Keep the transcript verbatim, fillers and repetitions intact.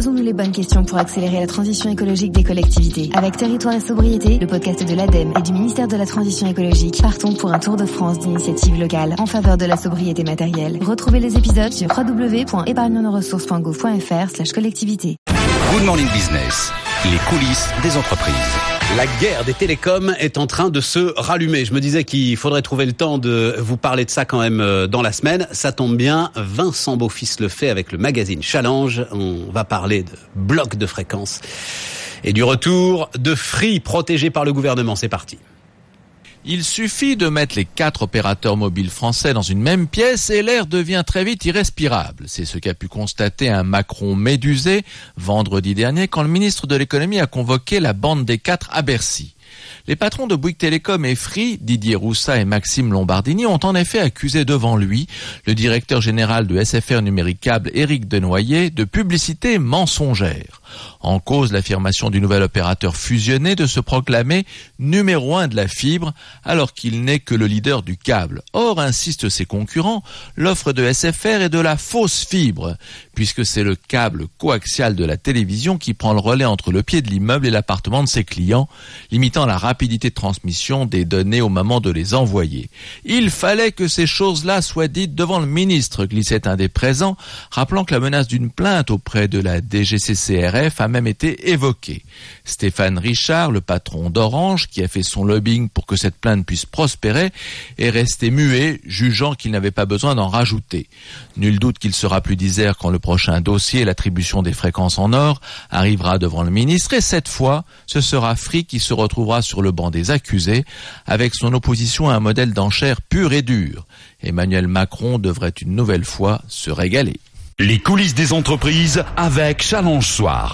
Posons-nous les bonnes questions pour accélérer la transition écologique des collectivités. Avec Territoire et Sobriété, le podcast de l'ADEME et du ministère de la Transition écologique, partons pour un tour de France d'initiatives locales en faveur de la sobriété matérielle. Retrouvez les épisodes sur w w w point épargne nos ressources point gouv point f r slash collectivité. Good Morning Business, les coulisses des entreprises. La guerre des télécoms est en train de se rallumer. Je me disais qu'il faudrait trouver le temps de vous parler de ça quand même dans la semaine. Ça tombe bien, Vincent Beaufils le fait avec le magazine Challenge. On va parler de blocs de fréquences et du retour de Free protégé par le gouvernement. C'est parti. Il suffit de mettre les quatre opérateurs mobiles français dans une même pièce et l'air devient très vite irrespirable. C'est ce qu'a pu constater un Macron médusé vendredi dernier quand le ministre de l'économie a convoqué la bande des quatre à Bercy. Les patrons de Bouygues Télécom et Free, Didier Roussat et Maxime Lombardini, ont en effet accusé devant lui le directeur général de S F R Numérique Câble, Éric Denoyer, de publicité mensongère. En cause, l'affirmation du nouvel opérateur fusionné de se proclamer numéro un de la fibre alors qu'il n'est que le leader du câble. Or, insistent ses concurrents, l'offre de S F R est de la fausse fibre, puisque c'est le câble coaxial de la télévision qui prend le relais entre le pied de l'immeuble et l'appartement de ses clients, limitant la rapidité de transmission des données au moment de les envoyer. Il fallait que ces choses-là soient dites devant le ministre, glissait un des présents, rappelant que la menace d'une plainte auprès de la D G C C R F a même été évoquée. Stéphane Richard, le patron d'Orange, qui a fait son lobbying pour que cette plainte puisse prospérer, est resté muet, jugeant qu'il n'avait pas besoin d'en rajouter. Nul doute qu'il sera plus disert quand le prochain dossier, l'attribution des fréquences en or, arrivera devant le ministre, et cette fois, ce sera Free qui se retrouvera sur le banc des accusés, avec son opposition à un modèle d'enchère pur et dur. Emmanuel Macron devrait une nouvelle fois se régaler. Les coulisses des entreprises avec Challenge Soir.